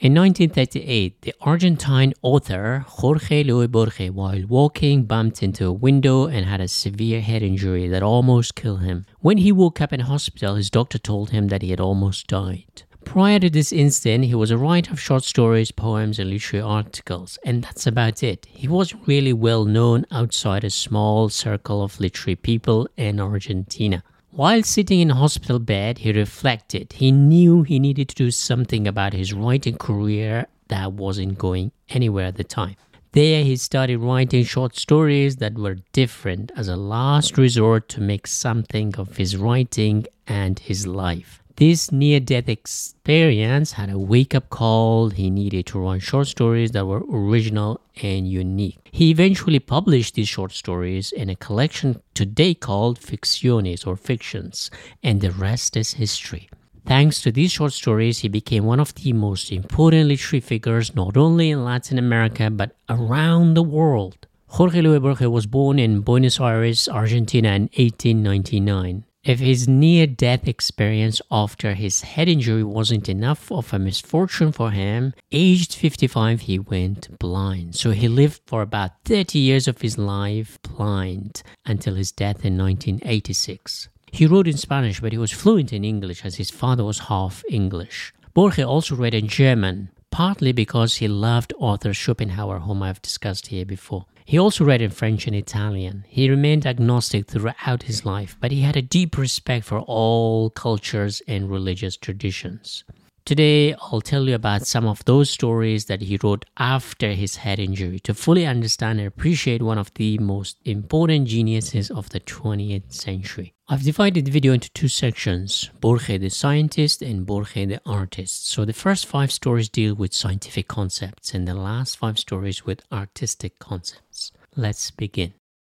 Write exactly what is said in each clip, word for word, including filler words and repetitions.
In nineteen thirty-eight, the Argentine author Jorge Luis Borges, while walking, bumped into a window and had a severe head injury that almost killed him. When he woke up in hospital, his doctor told him that he had almost died. Prior to this incident, he was a writer of short stories, poems, and literary articles, and that's about it. He wasn't really well known outside a small circle of literary people in Argentina. While sitting in a hospital bed, he reflected. He knew he needed to do something about his writing career that wasn't going anywhere at the time. There, he started writing short stories that were different as a last resort to make something of his writing and his life. This near-death experience had a wake-up call. He needed to write short stories that were original and unique. He eventually published these short stories in a collection today called Ficciones or Fictions, and the rest is history. Thanks to these short stories, he became one of the most important literary figures not only in Latin America but around the world. Jorge Luis Borges was born in Buenos Aires, Argentina in eighteen ninety-nine. If his near-death experience after his head injury wasn't enough of a misfortune for him, aged fifty-five he went blind. So he lived for about thirty years of his life blind until his death in nineteen eighty-six. He wrote in Spanish, but he was fluent in English as his father was half English. Borges also read in German, partly because he loved Arthur Schopenhauer, whom I've discussed here before. He also read in French and Italian. He remained agnostic throughout his life, but he had a deep respect for all cultures and religious traditions. Today, I'll tell you about some of those stories that he wrote after his head injury to fully understand and appreciate one of the most important geniuses of the twentieth century. I've divided the video into two sections, Borges the scientist and Borges the artist. So the first five stories deal with scientific concepts and the last five stories with artistic concepts. Let's begin.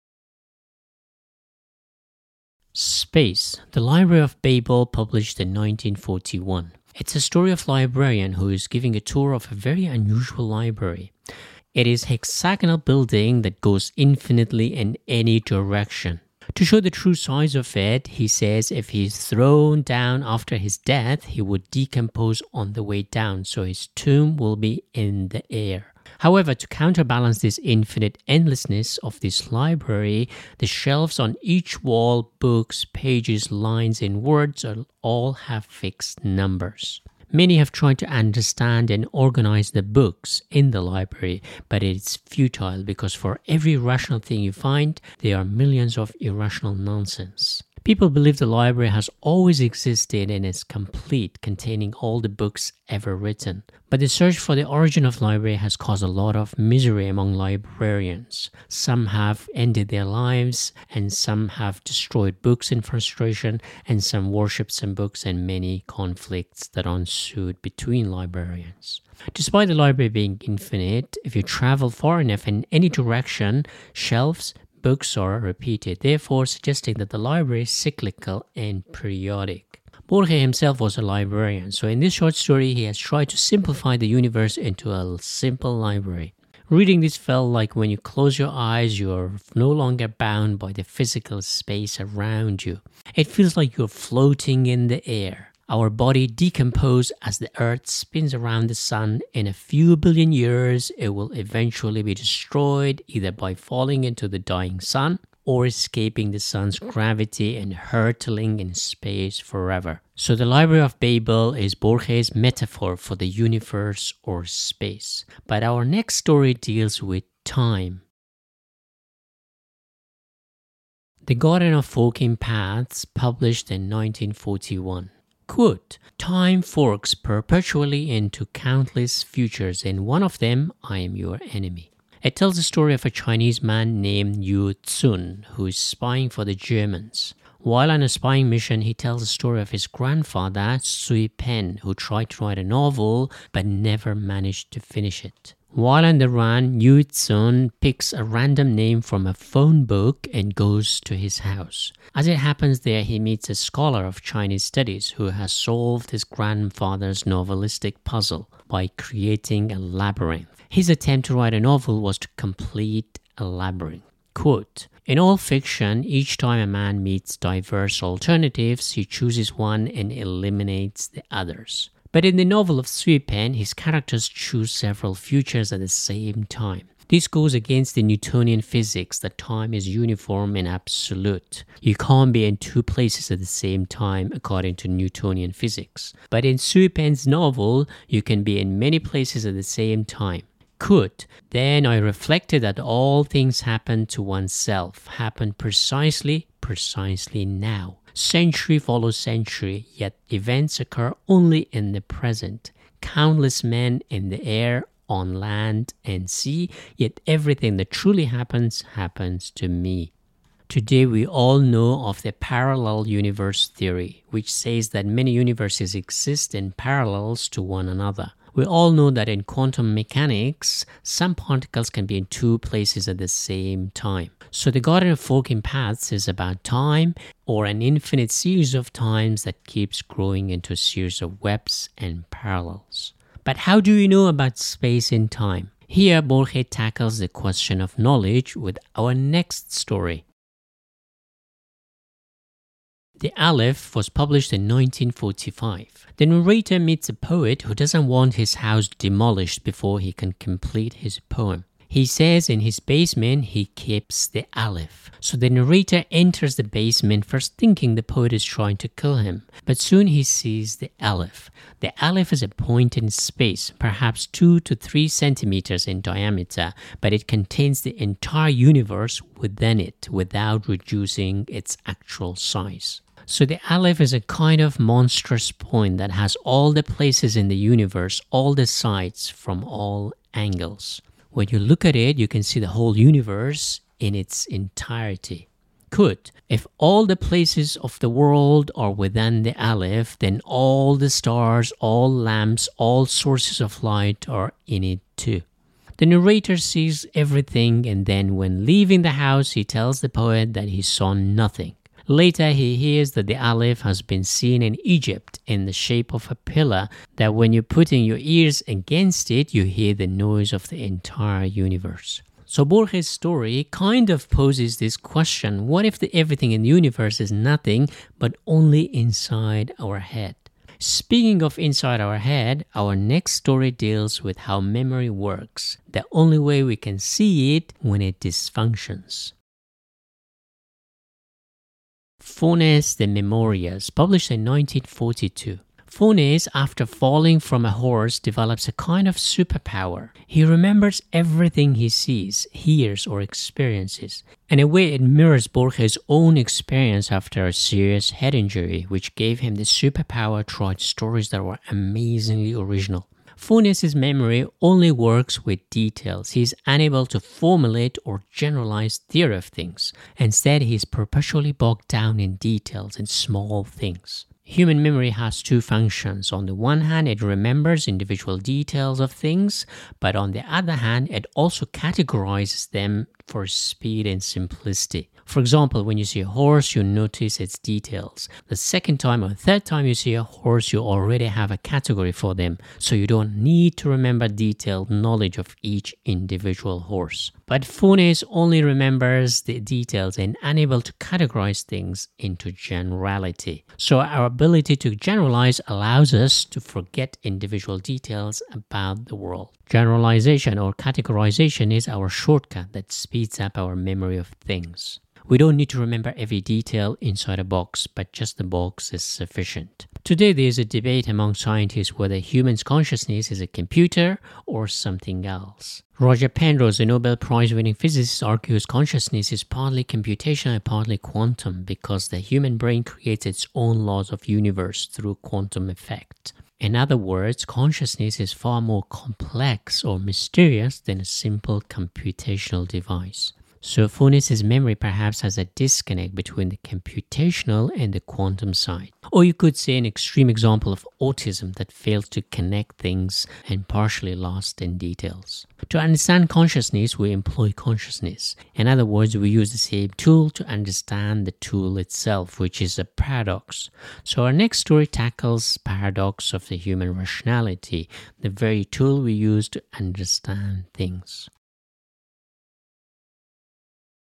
Space. The Library of Babel, published in nineteen forty-one. It's a story of a librarian who is giving a tour of a very unusual library. It is a hexagonal building that goes infinitely in any direction. To show the true size of it, he says if he is thrown down after his death, he would decompose on the way down, so his tomb will be in the air. However, to counterbalance this infinite endlessness of this library, the shelves on each wall, books, pages, lines, and words all have fixed numbers. Many have tried to understand and organize the books in the library, but it's futile because for every rational thing you find, there are millions of irrational nonsense. People believe the library has always existed and is complete, containing all the books ever written. But the search for the origin of the library has caused a lot of misery among librarians. Some have ended their lives, and some have destroyed books in frustration, and some worship some books, and many conflicts that ensued between librarians. Despite the library being infinite, if you travel far enough in any direction, shelves, books are repeated, therefore suggesting that the library is cyclical and periodic. Borges himself was a librarian, so in this short story he has tried to simplify the universe into a simple library. Reading this felt like when you close your eyes, you're no longer bound by the physical space around you. It feels like you're floating in the air. Our body decomposes as the earth spins around the sun. In a few billion years, it will eventually be destroyed either by falling into the dying sun or escaping the sun's gravity and hurtling in space forever. So the Library of Babel is Borges' metaphor for the universe or space. But our next story deals with time. The Garden of Forking Paths, published in nineteen forty-one. Quote, time forks perpetually into countless futures, and one of them, I am your enemy. It tells the story of a Chinese man named Yu Tsun, who is spying for the Germans. While on a spying mission, he tells the story of his grandfather, Sui Pen, who tried to write a novel but never managed to finish it. While on the run, Yu Tsun picks a random name from a phone book and goes to his house. As it happens there, he meets a scholar of Chinese studies who has solved his grandfather's novelistic puzzle by creating a labyrinth. His attempt to write a novel was to complete a labyrinth. Quote, in all fiction, each time a man meets diverse alternatives, he chooses one and eliminates the others. But in the novel of Sui Pen, his characters choose several futures at the same time. This goes against the Newtonian physics that time is uniform and absolute. You can't be in two places at the same time according to Newtonian physics. But in Sui Pen's novel, you can be in many places at the same time. Could. Then I reflected that all things happen to oneself, happen precisely, precisely now. Century follows century, yet events occur only in the present. Countless men in the air, on land and sea, yet everything that truly happens, happens to me. Today we all know of the parallel universe theory, which says that many universes exist in parallels to one another. We all know that in quantum mechanics, some particles can be in two places at the same time. So the Garden of Forking Paths is about time, or an infinite series of times that keeps growing into a series of webs and parallels. But how do we know about space and time? Here, Borges tackles the question of knowledge with our next story. The Aleph was published in nineteen forty-five. The narrator meets a poet who doesn't want his house demolished before he can complete his poem. He says in his basement he keeps the Aleph. So the narrator enters the basement first thinking the poet is trying to kill him. But soon he sees the Aleph. The Aleph is a point in space, perhaps two to three centimeters in diameter, but it contains the entire universe within it without reducing its actual size. So the Aleph is a kind of monstrous point that has all the places in the universe, all the sides from all angles. When you look at it, you can see the whole universe in its entirety. Could. If all the places of the world are within the Aleph, then all the stars, all lamps, all sources of light are in it too. The narrator sees everything, and then when leaving the house, he tells the poet that he saw nothing. Later, he hears that the Aleph has been seen in Egypt in the shape of a pillar, that when you're putting your ears against it, you hear the noise of the entire universe. So Borges' story kind of poses this question: what if the everything in the universe is nothing, but only inside our head? Speaking of inside our head, our next story deals with how memory works, the only way we can see it when it dysfunctions. Faunes de Memorias, published in nineteen forty-two. Faunes, after falling from a horse, develops a kind of superpower. He remembers everything he sees, hears, or experiences. In a way, it mirrors Borges' own experience after a serious head injury, which gave him the superpower to write stories that were amazingly original. Faunes' memory only works with details. He is unable to formulate or generalize theory of things. Instead, he is perpetually bogged down in details and small things. Human memory has two functions. On the one hand, it remembers individual details of things, but on the other hand, it also categorizes them for speed and simplicity. For example, when you see a horse, you notice its details. The second time or third time you see a horse, you already have a category for them, so you don't need to remember detailed knowledge of each individual horse. But Faunes only remembers the details and unable to categorize things into generality. So our ability to generalize allows us to forget individual details about the world. Generalization or categorization is our shortcut that speeds up our memory of things. We don't need to remember every detail inside a box, but just the box is sufficient. Today there is a debate among scientists whether human consciousness is a computer or something else. Roger Penrose, a Nobel Prize-winning physicist, argues consciousness is partly computational and partly quantum because the human brain creates its own laws of universe through quantum effect. In other words, consciousness is far more complex or mysterious than a simple computational device. So Faunes' memory perhaps has a disconnect between the computational and the quantum side. Or you could say an extreme example of autism that fails to connect things and partially lost in details. To understand consciousness, we employ consciousness. In other words, we use the same tool to understand the tool itself, which is a paradox. So our next story tackles paradox of the human rationality, the very tool we use to understand things.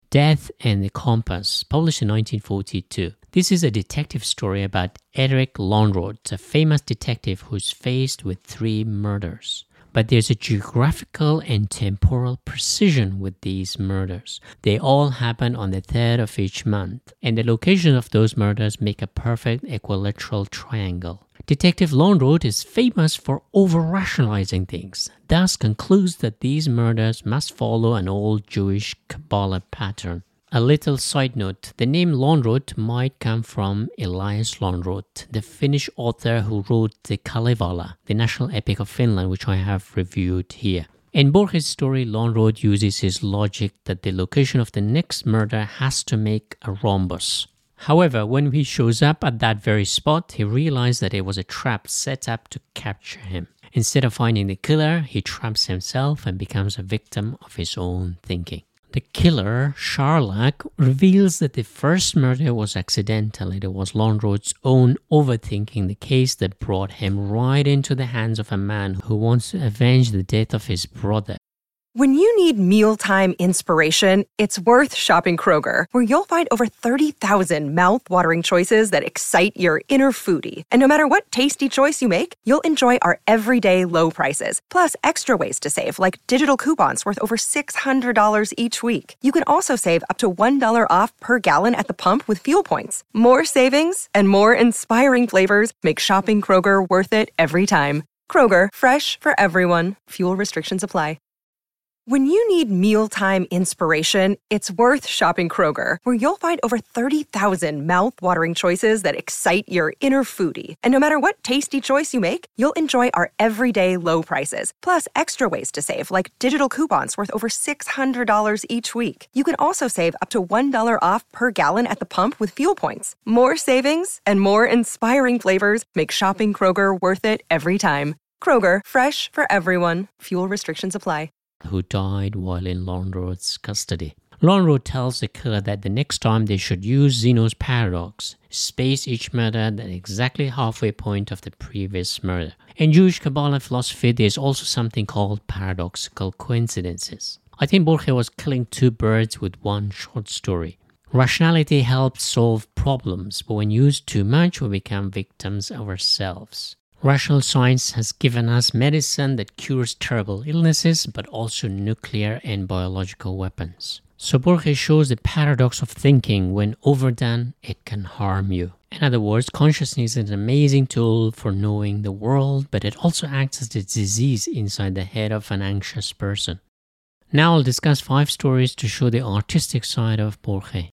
Death and the Compass, published in nineteen forty-two. This is a detective story about Eric Lonrod, a famous detective who's faced with three murders. But there's a geographical and temporal precision with these murders. They all happen on the third of each month, and the location of those murders make a perfect equilateral triangle. Detective Lonrod is famous for over-rationalizing things, thus concludes that these murders must follow an old Jewish Kabbalah pattern. A little side note, the name Lonrod might come from Elias Lonrod, the Finnish author who wrote the Kalevala, the national epic of Finland, which I have reviewed here. In Borges' story, Lonrod uses his logic that the location of the next murder has to make a rhombus. However, when he shows up at that very spot, he realizes that it was a trap set up to capture him. Instead of finding the killer, he traps himself and becomes a victim of his own thinking. The killer, Sharlak, reveals that the first murder was accidental. It was Lonrod's own overthinking the case that brought him right into the hands of a man who wants to avenge the death of his brother. When you need mealtime inspiration, it's worth shopping Kroger, where you'll find over thirty thousand mouth-watering choices that excite your inner foodie. And no matter what tasty choice you make, you'll enjoy our everyday low prices, plus extra ways to save, like digital coupons worth over six hundred dollars each week. You can also save up to one dollar off per gallon at the pump with fuel points. More savings and more inspiring flavors make shopping Kroger worth it every time. Kroger, fresh for everyone. Fuel restrictions apply. When you need mealtime inspiration, it's worth shopping Kroger, where you'll find over thirty thousand mouth-watering choices that excite your inner foodie. And no matter what tasty choice you make, you'll enjoy our everyday low prices, plus extra ways to save, like digital coupons worth over six hundred dollars each week. You can also save up to one dollar off per gallon at the pump with fuel points. More savings and more inspiring flavors make shopping Kroger worth it every time. Kroger, fresh for everyone. Fuel restrictions apply. Who died while in Lonrod's custody. Lonrod tells the killer that the next time they should use Zeno's paradox, space each murder at exactly halfway point of the previous murder. In Jewish Kabbalah philosophy, there is also something called paradoxical coincidences. I think Borges was killing two birds with one short story. Rationality helps solve problems, but when used too much, we become victims ourselves. Rational science has given us medicine that cures terrible illnesses, but also nuclear and biological weapons. So Borges shows the paradox of thinking. When overdone, it can harm you. In other words, consciousness is an amazing tool for knowing the world, but it also acts as the disease inside the head of an anxious person. Now I'll discuss five stories to show the artistic side of Borges.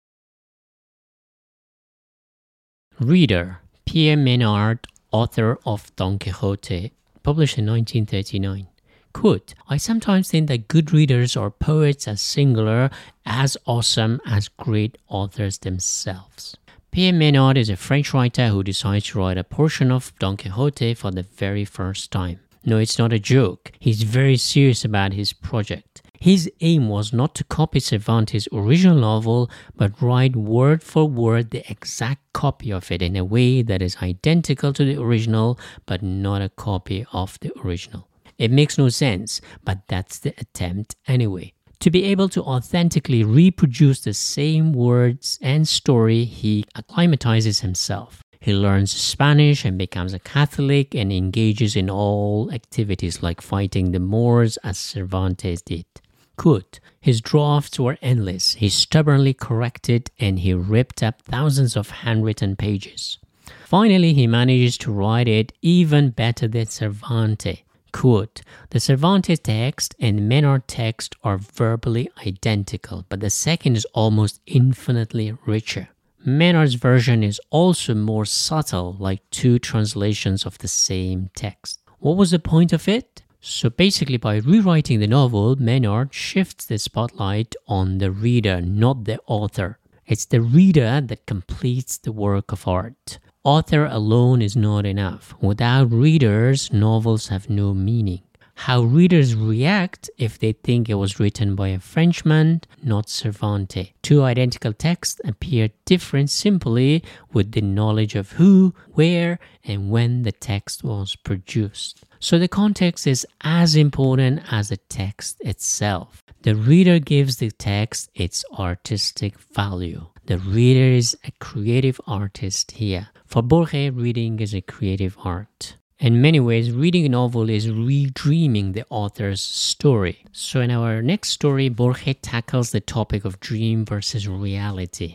Reader, Pierre Menard, author of Don Quixote, published in nineteen thirty-nine. Quote, I sometimes think that good readers are poets as singular, as awesome as great authors themselves. Pierre Menard is a French writer who decides to write a portion of Don Quixote for the very first time. No, it's not a joke. He's very serious about his project. His aim was not to copy Cervantes' original novel, but write word for word the exact copy of it in a way that is identical to the original, but not a copy of the original. It makes no sense, but that's the attempt anyway. To be able to authentically reproduce the same words and story, he acclimatizes himself. He learns Spanish and becomes a Catholic and engages in all activities like fighting the Moors as Cervantes did. Quote, his drafts were endless. He stubbornly corrected and he ripped up thousands of handwritten pages. Finally, he manages to write it even better than Cervantes. Quote, the Cervantes text and Menard text are verbally identical, but the second is almost infinitely richer. Menard's version is also more subtle, like two translations of the same text. What was the point of it? So basically, by rewriting the novel, Menard shifts the spotlight on the reader, not the author. It's the reader that completes the work of art. Author alone is not enough. Without readers, novels have no meaning. how readers react if they think it was written by a Frenchman, not Cervantes. Two identical texts appear different simply with the knowledge of who, where, and when the text was produced. So the context is as important as the text itself. The reader gives the text its artistic value. The reader is a creative artist here. For Borges, reading is a creative art. In many ways, reading a novel is redreaming the author's story. So in our next story, Borges tackles the topic of dream versus reality.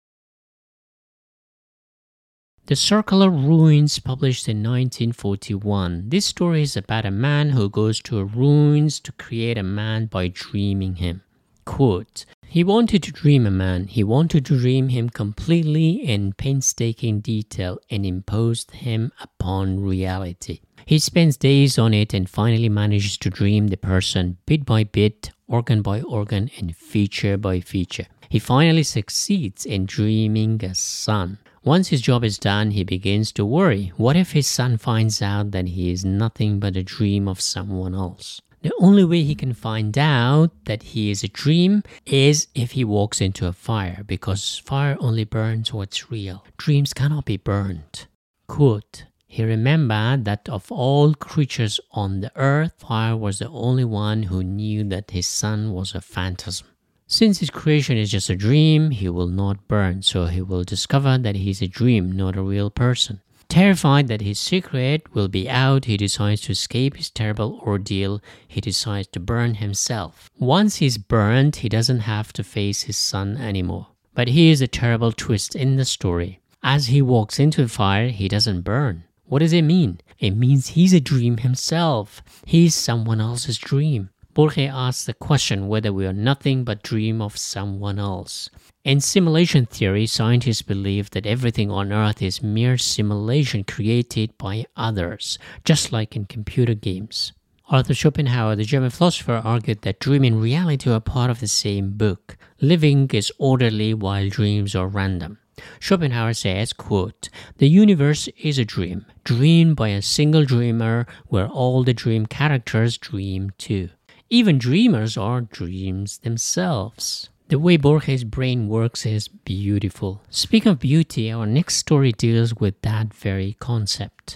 The Circular Ruins, published in nineteen forty-one. This story is about a man who goes to a ruins to create a man by dreaming him. Quote, he wanted to dream a man. He wanted to dream him completely in painstaking detail and imposed him upon reality. He spends days on it and finally manages to dream the person bit by bit, organ by organ, and feature by feature. He finally succeeds in dreaming a son. Once his job is done, he begins to worry. What if his son finds out that he is nothing but a dream of someone else? The only way he can find out that he is a dream is if he walks into a fire, because fire only burns what's real. Dreams cannot be burned. Quote, he remembered that of all creatures on the earth, fire was the only one who knew that his son was a phantasm. Since his creation is just a dream, he will not burn, so he will discover that he is a dream, not a real person. Terrified that his secret will be out, he decides to escape his terrible ordeal. He decides to burn himself. Once he's burned, he doesn't have to face his son anymore. But here's a terrible twist in the story. As he walks into the fire, he doesn't burn. What does it mean? It means he's a dream himself. He's someone else's dream. Borges asks the question whether we are nothing but dream of someone else. In simulation theory, scientists believe that everything on Earth is mere simulation created by others, just like in computer games. Arthur Schopenhauer, the German philosopher, argued that dream and reality are part of the same book. Living is orderly while dreams are random. Schopenhauer says, quote, the universe is a dream, dreamed by a single dreamer where all the dream characters dream too. Even dreamers are dreams themselves. The way Borges' brain works is beautiful. Speaking of beauty, our next story deals with that very concept.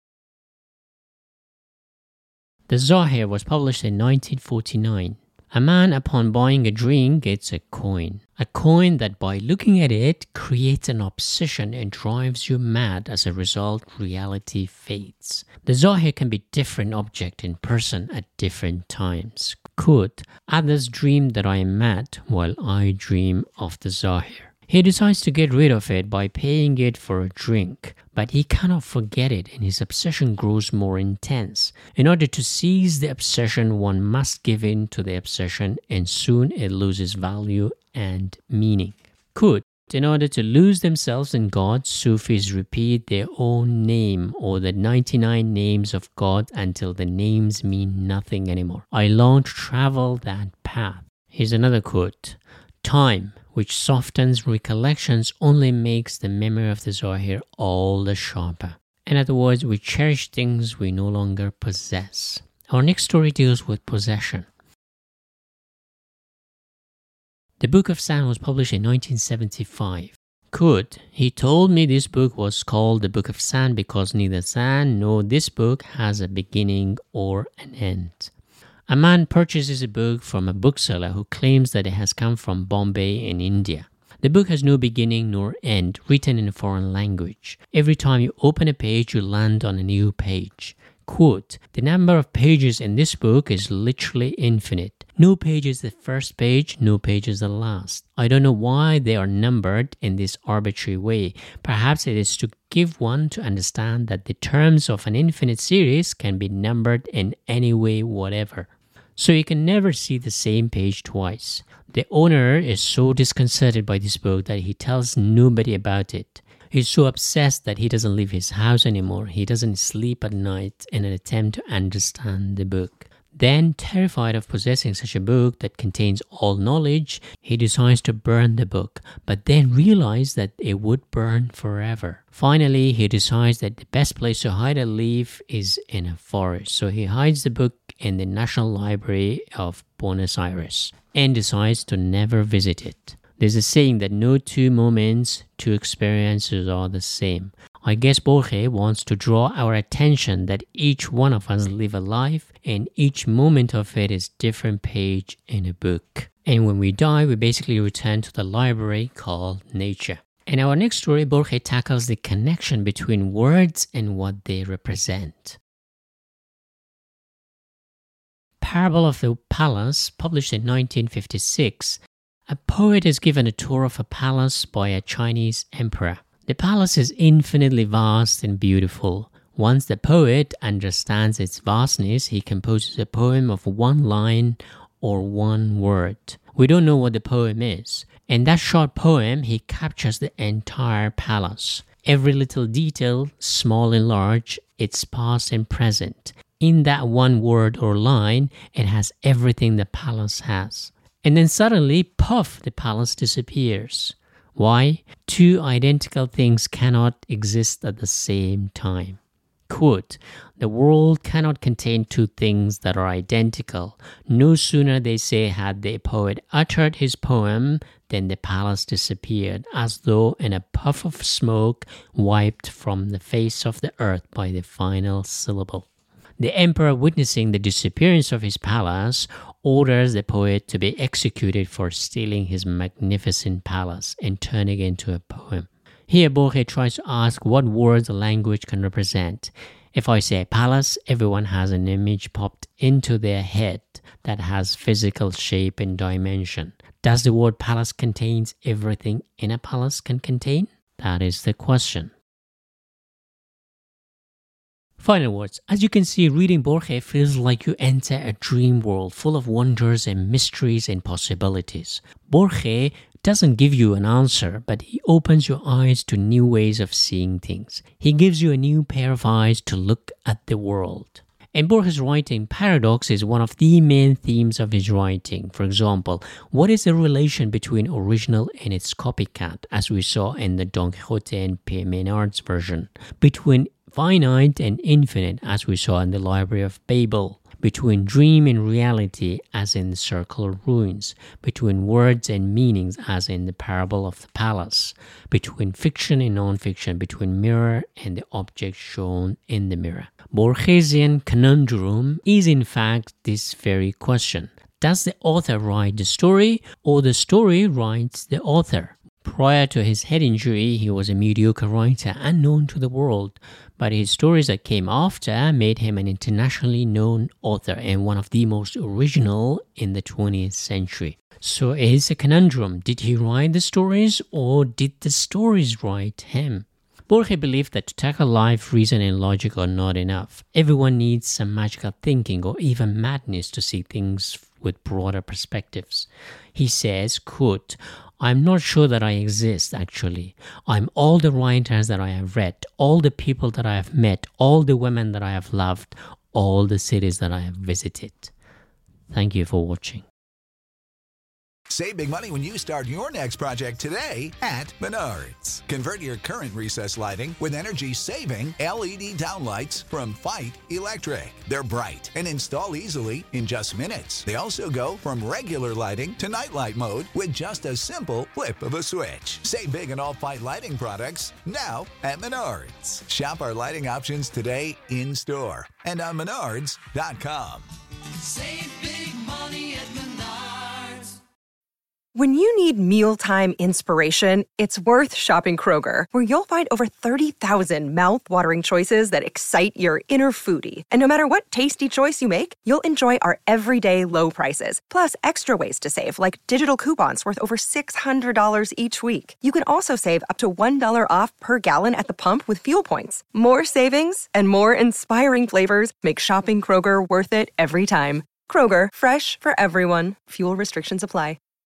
The Zahir was published in nineteen forty-nine. A man, upon buying a drink, gets a coin. A coin that, by looking at it, creates an obsession and drives you mad. As a result, reality fades. The Zahir can be different object in person at different times. Quote, others dream that I am mad, while I dream of the Zahir. He decides to get rid of it by paying it for a drink, but he cannot forget it and his obsession grows more intense. In order to seize the obsession, one must give in to the obsession and soon it loses value and meaning. Quote, in order to lose themselves in God, Sufis repeat their own name or the ninety-nine names of God until the names mean nothing anymore. I long to travel that path. Here's another quote. Time, which softens recollections, only makes the memory of the Zahir all the sharper. In other words, we cherish things we no longer possess. Our next story deals with possession. The Book of Sand was published in nineteen seventy-five. Quote, he told me this book was called the Book of Sand because neither sand nor this book has a beginning or an end. A man purchases a book from a bookseller who claims that it has come from Bombay in India. The book has no beginning nor end, written in a foreign language. Every time you open a page, you land on a new page. Quote, the number of pages in this book is literally infinite. No page is the first page, no page is the last. I don't know why they are numbered in this arbitrary way. Perhaps it is to give one to understand that the terms of an infinite series can be numbered in any way whatever. So you can never see the same page twice. The owner is so disconcerted by this book that he tells nobody about it. He's so obsessed that he doesn't leave his house anymore. He doesn't sleep at night in an attempt to understand the book. Then, terrified of possessing such a book that contains all knowledge, he decides to burn the book, but then realizes that it would burn forever. Finally, he decides that the best place to hide a leaf is in a forest. So he hides the book in the National Library of Buenos Aires and decides to never visit it. There's a saying that no two moments, two experiences are the same. I guess Borges wants to draw our attention that each one of us live a life and each moment of it is a different page in a book. And when we die, we basically return to the library called nature. In our next story, Borges tackles the connection between words and what they represent. Parable of the Palace, published in nineteen fifty-six, a poet is given a tour of a palace by a Chinese emperor. The palace is infinitely vast and beautiful. Once the poet understands its vastness, he composes a poem of one line or one word. We don't know what the poem is. In that short poem, he captures the entire palace. Every little detail, small and large, its past and present. In that one word or line, it has everything the palace has. And then suddenly, puff, the palace disappears. Why? Two identical things cannot exist at the same time. Quote, the world cannot contain two things that are identical. No sooner, they say, had the poet uttered his poem than the palace disappeared, as though in a puff of smoke wiped from the face of the earth by the final syllable. The emperor, witnessing the disappearance of his palace, orders the poet to be executed for stealing his magnificent palace and turning it into a poem. Here, Borges tries to ask what words a language can represent. If I say palace, everyone has an image popped into their head that has physical shape and dimension. Does the word palace contain everything in a palace can contain? That is the question. Final words. As you can see, reading Borges feels like you enter a dream world full of wonders and mysteries and possibilities. Borges doesn't give you an answer, but he opens your eyes to new ways of seeing things. He gives you a new pair of eyes to look at the world. In Borges' writing, paradox is one of the main themes of his writing. For example, what is the relation between original and its copycat, as we saw in the Don Quixote and Pierre Menard's version? Between finite and infinite, as we saw in the Library of Babel, between dream and reality, as in the Circle of Ruins, between words and meanings, as in the Parable of the Palace, between fiction and non-fiction, between mirror and the object shown in the mirror. Borgesian conundrum is in fact this very question. Does the author write the story, or the story writes the author? Prior to his head injury, he was a mediocre writer, unknown to the world, but his stories that came after made him an internationally known author and one of the most original in the twentieth century. So it is a conundrum. Did he write the stories, or did the stories write him? Borges believed that to tackle life, reason and logic are not enough. Everyone needs some magical thinking or even madness to see things with broader perspectives. He says, quote, I'm not sure that I exist, actually. I'm all the writers that I have read, all the people that I have met, all the women that I have loved, all the cities that I have visited. Thank you for watching. Save big money when you start your next project today at Menards. Convert your current recessed lighting with energy-saving L E D downlights from Fight Electric. They're bright and install easily in just minutes. They also go from regular lighting to nightlight mode with just a simple flip of a switch. Save big on all Fight lighting products now at Menards. Shop our lighting options today in-store and on menards dot com. Save big money at Menards. When you need mealtime inspiration, it's worth shopping Kroger, where you'll find over thirty thousand mouth-watering choices that excite your inner foodie. And no matter what tasty choice you make, you'll enjoy our everyday low prices, plus extra ways to save, like digital coupons worth over six hundred dollars each week. You can also save up to one dollar off per gallon at the pump with fuel points. More savings and more inspiring flavors make shopping Kroger worth it every time. Kroger, fresh for everyone. Fuel restrictions apply.